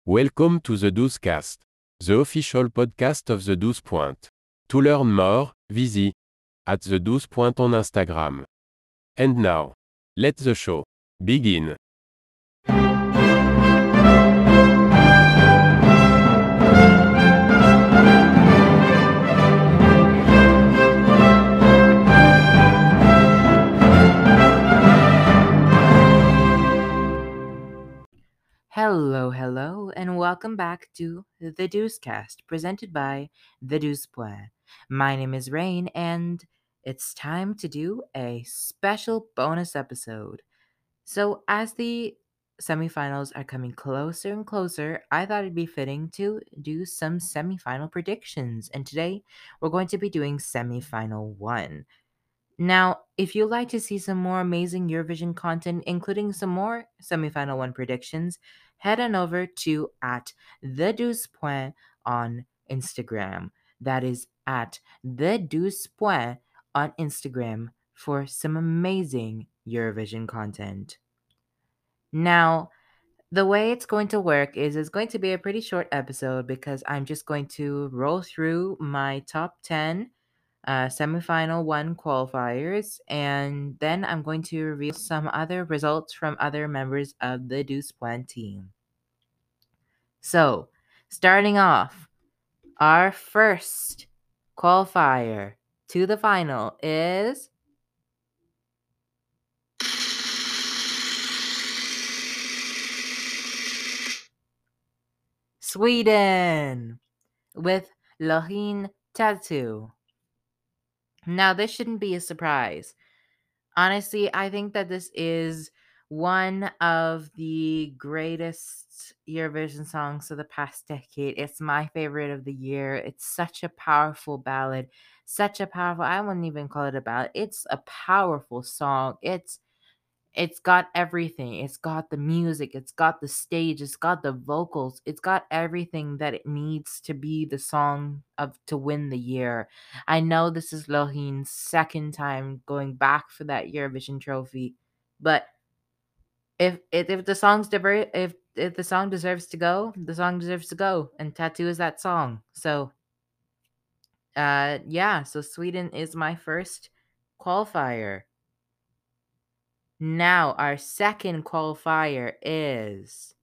Welcome to the Doozecast, the official podcast of the Douze Point. To learn more, visit at the Douze Point on Instagram. And now, let the show begin. Hello, and welcome back to the Deucecast, presented by the Deuce Point. My name is Rain, and it's time to do a special bonus episode. So, as the semifinals are coming closer and closer, I thought it'd be fitting to do some semifinal predictions. And today, we're going to be doing semifinal one. Now, if you'd like to see some more amazing Eurovision content, including some more semifinal one predictions, head on over to at the Deuce Point on Instagram. That is at the Deuce Point on Instagram for some amazing Eurovision content. Now, the way it's going to work is it's going to be a pretty short episode because I'm just going to roll through my top 10 semifinal one qualifiers, and then I'm going to reveal some other results from other members of the Deuce Point team. So, starting off, our first qualifier to the final is Sweden with Lohin Tattoo. Now, this shouldn't be a surprise. Honestly, I think that this is one of the greatest Eurovision songs of the past decade. It's my favorite of the year. It's such a powerful ballad. I wouldn't even call it a ballad. It's a powerful song. It's got everything. It's got the music, it's got the stage, it's got the vocals, it's got everything that it needs to be the song of to win the year. I know this is Lohin's second time going back for that Eurovision trophy, but if the song's if the song deserves to go, the song deserves to go, and Tattoo is that song. So yeah, so Sweden is my first qualifier. Now, our second qualifier is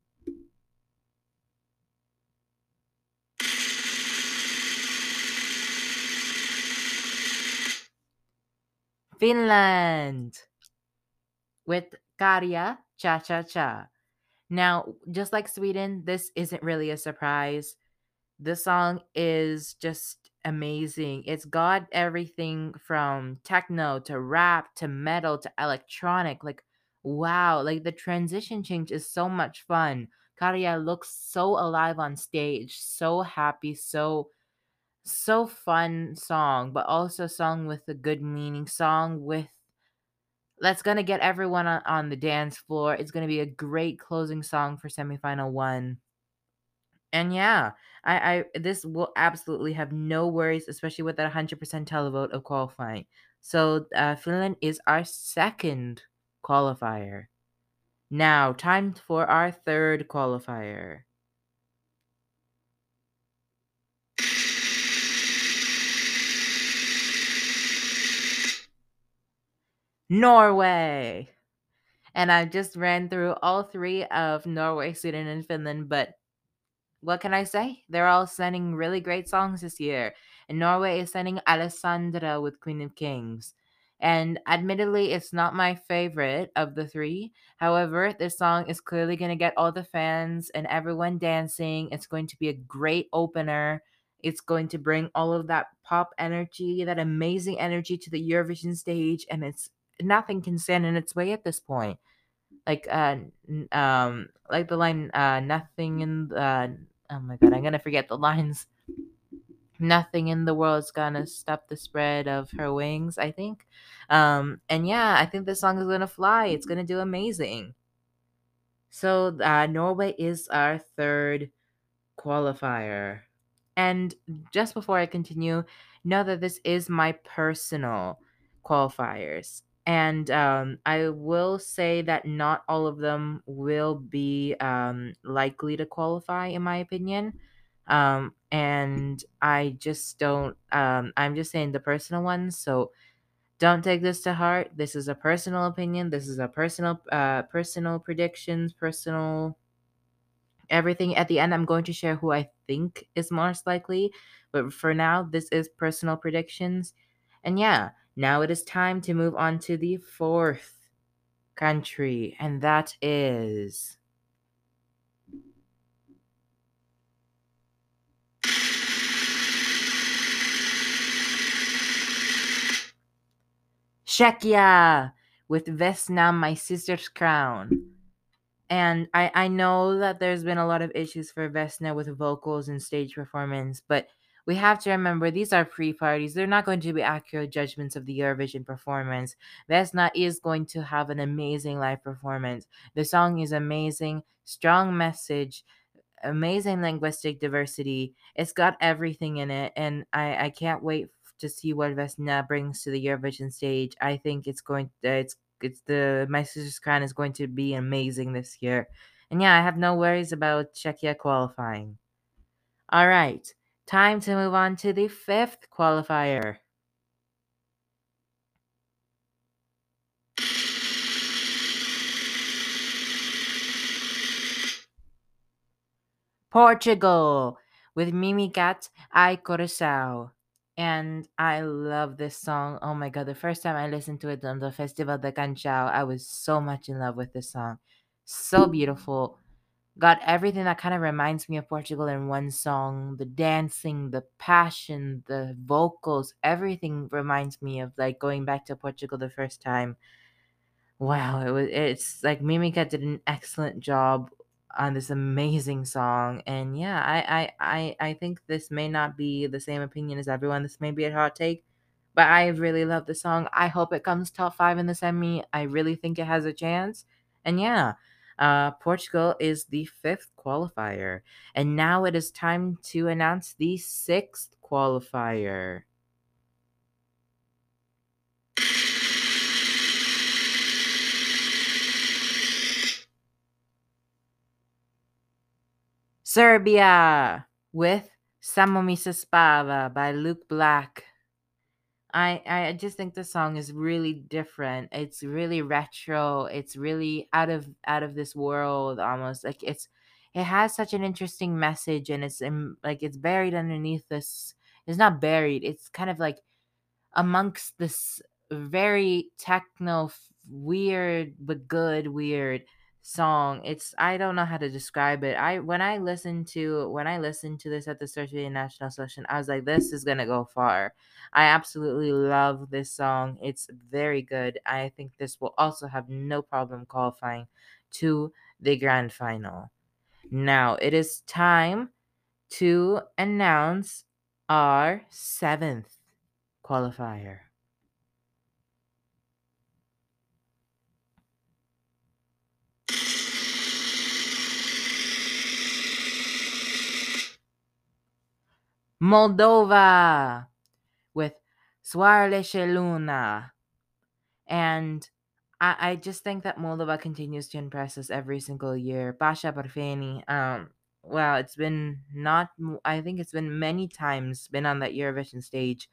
Finland with Karja Cha Cha Cha. Now, just like Sweden, this isn't really a surprise. This song is just amazing. It's got everything from techno to rap to metal to electronic. Like, wow, like the transition change is so much fun. Karja looks so alive on stage, so happy, so fun song, but also song with a good meaning, song with that's gonna get everyone on the dance floor. It's gonna be a great closing song for semifinal one. And yeah, I this will absolutely have no worries, especially with that 100% televote of qualifying. So Finland is our second qualifier. Now, time for our third qualifier. Norway. And I just ran through all three of Norway, Sweden, and Finland, but what can I say? They're all sending really great songs this year. And Norway is sending Alessandra with Queen of Kings. And admittedly, it's not my favorite of the three. However, this song is clearly going to get all the fans and everyone dancing. It's going to be a great opener. It's going to bring all of that pop energy, that amazing energy to the Eurovision stage. And it's nothing can stand in its way at this point. Like the line nothing in oh my god, I'm gonna forget the lines. Nothing in the world's gonna stop the spread of her wings, I think. And yeah, I think this song is gonna fly. It's gonna do amazing. So Norway is our third qualifier. And just before I continue, know that this is my personal qualifiers. And I will say that not all of them will be likely to qualify, in my opinion. And I just don't. I'm just saying the personal ones. So don't take this to heart. This is a personal opinion. This is a personal predictions, personal everything. At the end, I'm going to share who I think is most likely. But for now, this is personal predictions. And yeah, now it is time to move on to the fourth country, and that is Czechia with Vesna, My Sister's Crown. And I know that there's been a lot of issues for Vesna with vocals and stage performance, but we have to remember these are pre-parties. They're not going to be accurate judgments of the Eurovision performance. Vesna is going to have an amazing live performance. The song is amazing, strong message, amazing linguistic diversity. It's got everything in it, and I can't wait to see what Vesna brings to the Eurovision stage. I think it's the My Sister's Crown is going to be amazing this year. And yeah, I have no worries about Czechia qualifying. All right, time to move on to the fifth qualifier. Portugal with Mimi Cat Ai Coração. And I love this song. Oh my god, the first time I listened to it on the Festival de Canchao, I was so much in love with this song. So beautiful. Got everything that kind of reminds me of Portugal in one song. The dancing, the passion, the vocals, everything reminds me of like going back to Portugal the first time. Wow, it's like Mimica did an excellent job on this amazing song. And yeah, I think this may not be the same opinion as everyone. This may be a hot take, but I really love the song. I hope it comes top 5 in the semi. I really think it has a chance. And yeah, Portugal is the fifth qualifier. And now it is time to announce the sixth qualifier. Serbia with Samo Mi Se Spava by Luke Black. I just think the song is really different. It's really retro. It's really out of this world almost. Like it has such an interesting message, and like it's buried underneath this. It's not buried. It's kind of like amongst this very weird but good weird song. It's I don't know how to describe it. When I listened to this at the Serbian national session, I was like, this is gonna go far. I absolutely love this song. It's very good. I think this will also have no problem qualifying to the grand final. Now it is time to announce our seventh qualifier. Moldova with Soarele Luna. And I just think that Moldova continues to impress us every single year. Pasha Parfeni, well, it's been not, I think it's been many times been on that Eurovision stage.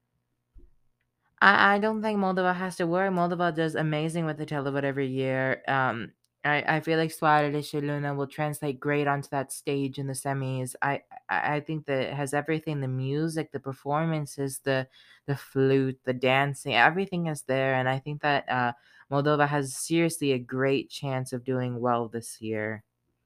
I don't think Moldova has to worry. Moldova does amazing with the televote every year. I feel like Soarele Luna will translate great onto that stage in the semis. I think that it has everything: the music, the performances, the flute, the dancing, everything is there. And I think that Moldova has seriously a great chance of doing well this year.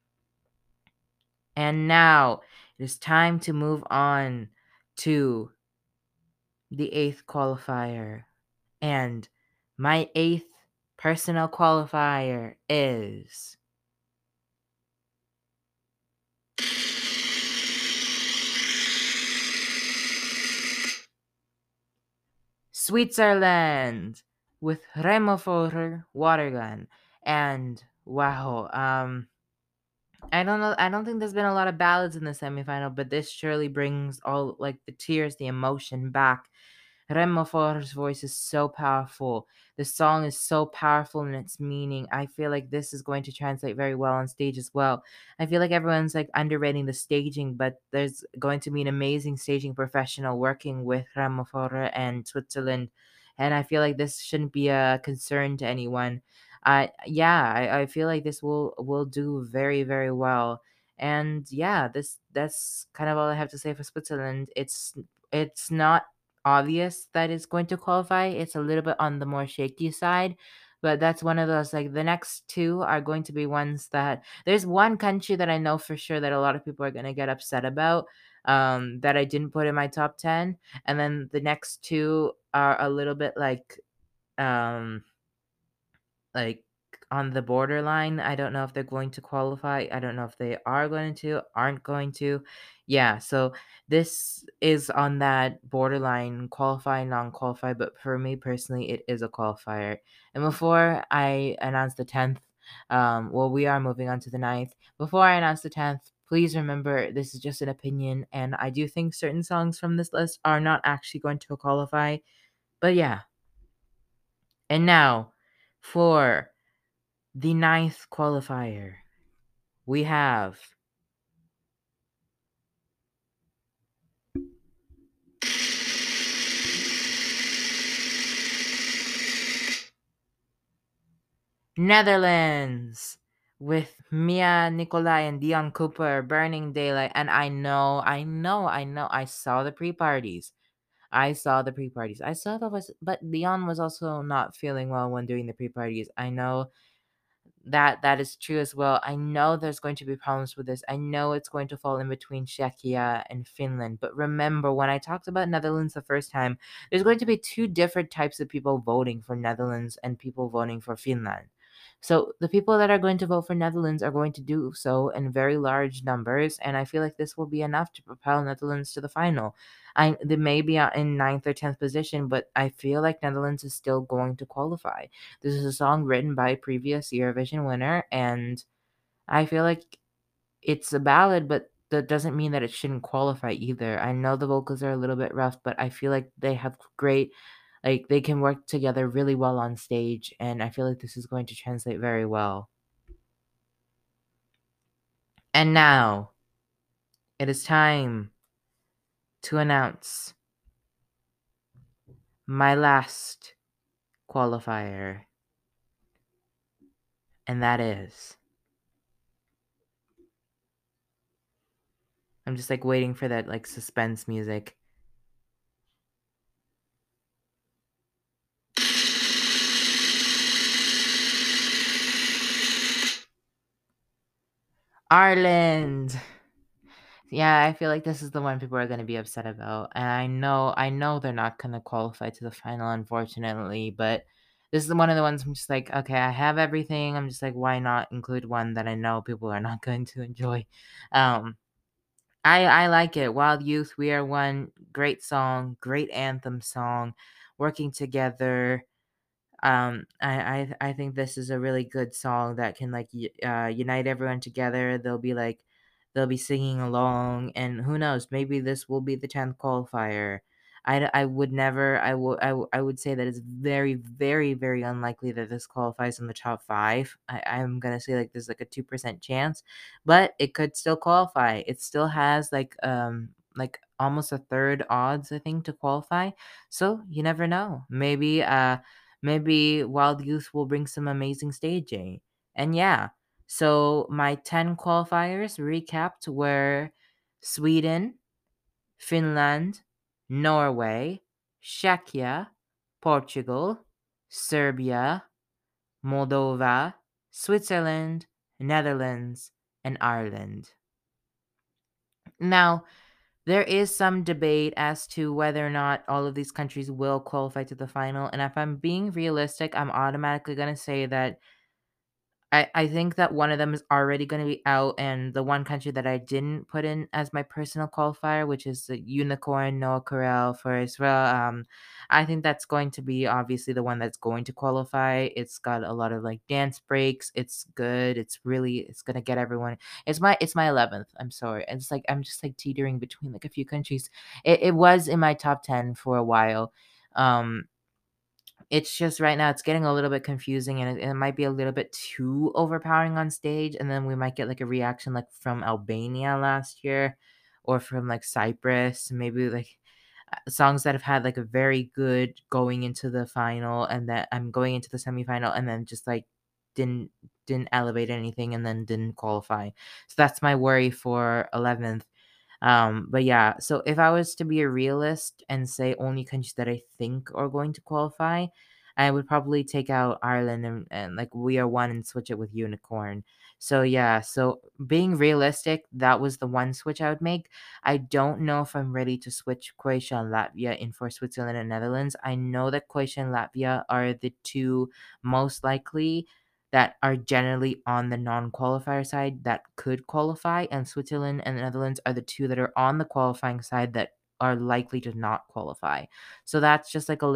And now it is time to move on to the eighth qualifier. And my eighth personal qualifier is Switzerland with Remo Forer Watergun. And wow, I don't know. I don't think there's been a lot of ballads in the semifinal, but this surely brings all like the tears, the emotion back. Remo For's voice is so powerful. The song is so powerful in its meaning. I feel like this is going to translate very well on stage as well. I feel like everyone's like underrating the staging, but there's going to be an amazing staging professional working with Remo For and Switzerland, and I feel like this shouldn't be a concern to anyone. I feel like this will do very very well. And yeah, that's kind of all I have to say for Switzerland. It's not obvious that it's going to qualify. It's a little bit on the more shaky side, but that's one of those, like, the next two are going to be ones that there's one country that I know for sure that a lot of people are going to get upset about, that I didn't put in my top 10, and then the next two are a little bit um like on the borderline. I don't know if they're going to qualify. I don't know if they are going to, aren't going to. Yeah, so this is on that borderline qualify, non qualify, but for me personally, it is a qualifier. And before I announce the 10th, well, we are moving on to the ninth. Before I announce the 10th, please remember this is just an opinion, and I do think certain songs from this list are not actually going to qualify. But yeah, and now for the ninth qualifier, we have Netherlands with Mia Nicolai and Dion Cooper, Burning Daylight. And I saw the pre parties. I saw the pre parties. I saw that was, but Dion was also not feeling well when doing the pre parties. I know that is true as well. I know there's going to be problems with this. I know it's going to fall in between Czechia and Finland. But remember, when I talked about Netherlands the first time, there's going to be two different types of people voting for Netherlands and people voting for Finland. So the people that are going to vote for Netherlands are going to do so in very large numbers, and I feel like this will be enough to propel Netherlands to the final. They may be in ninth or 10th position, but I feel like Netherlands is still going to qualify. This is a song written by a previous Eurovision winner, and I feel like it's a ballad, but that doesn't mean that it shouldn't qualify either. I know the vocals are a little bit rough, but I feel like they have great, like, they can work together really well on stage, and I feel like this is going to translate very well. And now it is time to announce my last qualifier, and that is, I'm just like waiting for that like suspense music. Ireland. Yeah, I feel like this is the one people are going to be upset about. And I know they're not going to qualify to the final, unfortunately, but this is one of the ones I'm just like, okay, I have everything. I'm just like, why not include one that I know people are not going to enjoy? Um, I like it. Wild Youth, We Are One, great song, great anthem song, working together. I think this is a really good song that can like unite everyone together. They'll be singing along, and who knows, maybe this will be the 10th qualifier. I would never, I would say that it's very very very unlikely that this qualifies in the top five. I'm gonna say like there's like a 2% chance, but it could still qualify. It still has like almost a third odds, I think, to qualify. So you never know. Maybe Wild Youth will bring some amazing staging. And yeah, so my 10 qualifiers recapped were Sweden, Finland, Norway, Czechia, Portugal, Serbia, Moldova, Switzerland, Netherlands, and Ireland. Now, there is some debate as to whether or not all of these countries will qualify to the final. And if I'm being realistic, I'm automatically going to say that I think that one of them is already going to be out, and the one country that I didn't put in as my personal qualifier, which is the Unicorn Noah Corel for Israel, I think that's going to be obviously the one that's going to qualify. It's got a lot of like dance breaks. It's good. It's gonna get everyone. It's my 11th. I'm sorry. It's like I'm just like teetering between like a few countries. It was in my top 10 for a while. Um, it's just right now it's getting a little bit confusing, and it might be a little bit too overpowering on stage, and then we might get like a reaction like from Albania last year, or from like Cyprus, maybe like songs that have had like a very good going into the final, and that I'm going into the semifinal, and then just like didn't didn't elevate anything, and then didn't qualify. So that's my worry for 11th. But yeah, so if I was to be a realist and say only countries that I think are going to qualify, I would probably take out Ireland, and like We Are One, and switch it with Unicorn. So yeah, so being realistic, that was the one switch I would make. I don't know if I'm ready to switch Croatia and Latvia in for Switzerland and Netherlands. I know that Croatia and Latvia are the two most likely that are generally on the non-qualifier side that could qualify, and Switzerland and the Netherlands are the two that are on the qualifying side that are likely to not qualify. So that's just like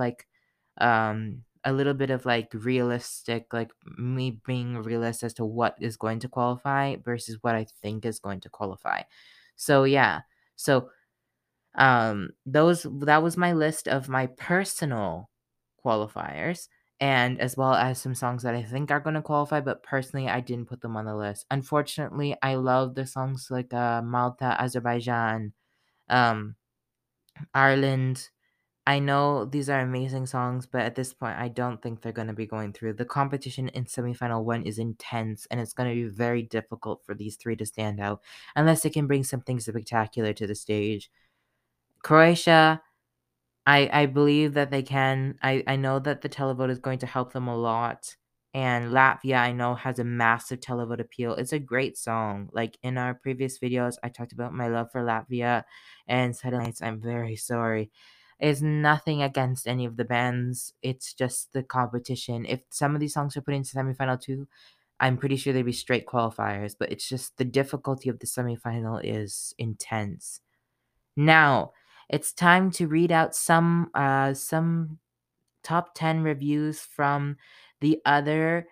a little bit of like realistic, like me being realist as to what is going to qualify versus what I think is going to qualify. So yeah. So those that was my list of my personal qualifiers, and as well as some songs that I think are going to qualify, but personally I didn't put them on the list. Unfortunately, I love the songs like Malta, Azerbaijan, um Ireland. I know these are amazing songs, but at this point I don't think they're going to be going through. The competition in semifinal 1 is intense, and it's going to be very difficult for these three to stand out unless they can bring something spectacular to the stage. Croatia, I believe that they can. I know that the televote is going to help them a lot. And Latvia, I know, has a massive televote appeal. It's a great song. Like in our previous videos, I talked about my love for Latvia and Satellites. I'm very sorry. It's nothing against any of the bands. It's just the competition. If some of these songs are put into semifinal too, I'm pretty sure they'd be straight qualifiers. But it's just the difficulty of the semifinal is intense. Now, it's time to read out some top 10 reviews from the other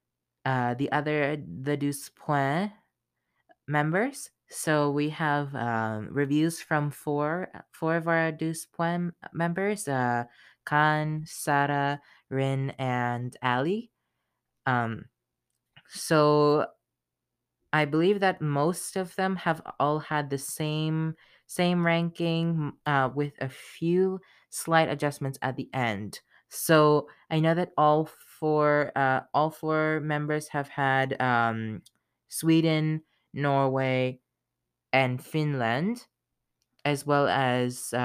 the Douze Point members. So we have reviews from four of our Douze Point members, Khan, Sarah, Rin, and Ali. Um, so I believe that most of them have all had the same ranking, with a few slight adjustments at the end. So I know that all four members have had Sweden, Norway, and Finland, as well as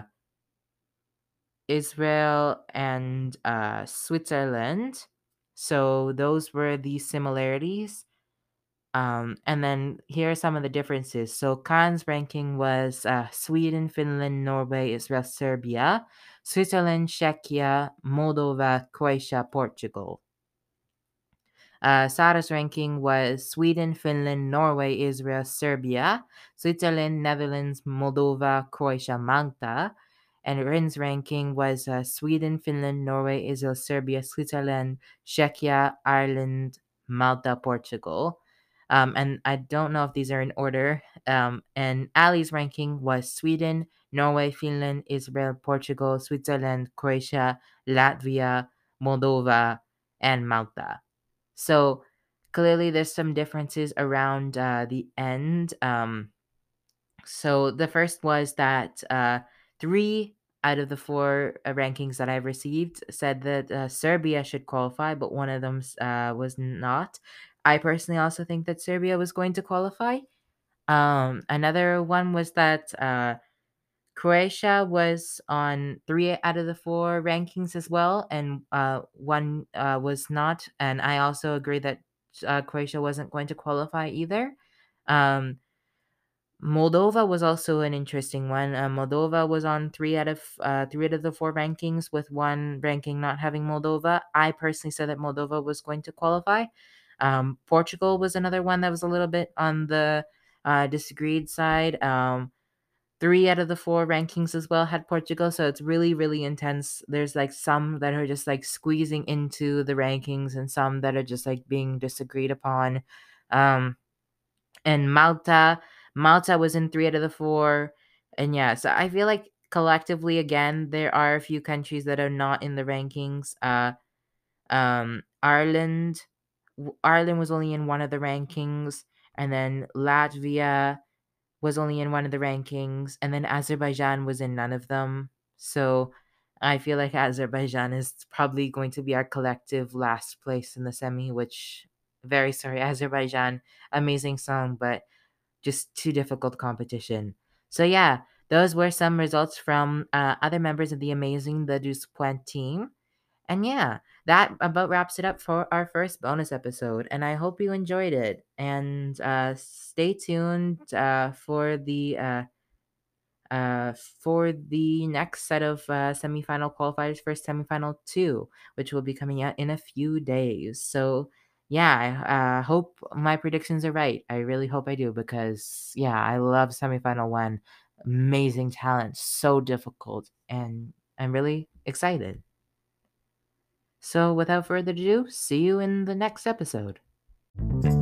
Israel and Switzerland. So those were the similarities. And then here are some of the differences. So Khan's ranking was Sweden, Finland, Norway, Israel, Serbia, Switzerland, Czechia, Moldova, Croatia, Portugal. Sarah's ranking was Sweden, Finland, Norway, Israel, Serbia, Switzerland, Netherlands, Moldova, Croatia, Malta. And Rin's ranking was Sweden, Finland, Norway, Israel, Serbia, Switzerland, Czechia, Ireland, Malta, Portugal. And I don't know if these are in order. And Ali's ranking was Sweden, Norway, Finland, Israel, Portugal, Switzerland, Croatia, Latvia, Moldova, and Malta. So clearly, there's some differences around the end. So the first was that three out of the four rankings that I've received said that Serbia should qualify, but one of them was not. I personally also think that Serbia was going to qualify. Another one was that Croatia was on three out of the four rankings as well, and one was not. And I also agree that Croatia wasn't going to qualify either. Um, Moldova was also an interesting one. Moldova was on three out of the four rankings, with one ranking not having Moldova. I personally said that Moldova was going to qualify. Portugal was another one that was a little bit on the disagreed side. Three out of the four rankings as well had Portugal, so it's really, really intense. There's like some that are just like squeezing into the rankings, and some that are just like being disagreed upon. Um, and Malta was in three out of the four, and yeah, so I feel like collectively, again, there are a few countries that are not in the rankings. Ireland, Ireland was only in one of the rankings, and then Latvia was only in one of the rankings, and then Azerbaijan was in none of them. So I feel like Azerbaijan is probably going to be our collective last place in the semi, which, very sorry, Azerbaijan, amazing song, but just too difficult competition. So yeah, those were some results from other members of the amazing The Deuce Point team. And yeah, that about wraps it up for our first bonus episode. And I hope you enjoyed it. And stay tuned for the next set of semifinal qualifiers for semifinal two, which will be coming out in a few days. So yeah, I hope my predictions are right. I really hope I do because yeah, I love semifinal one. Amazing talent, so difficult, and I'm really excited. So, without further ado, see you in the next episode.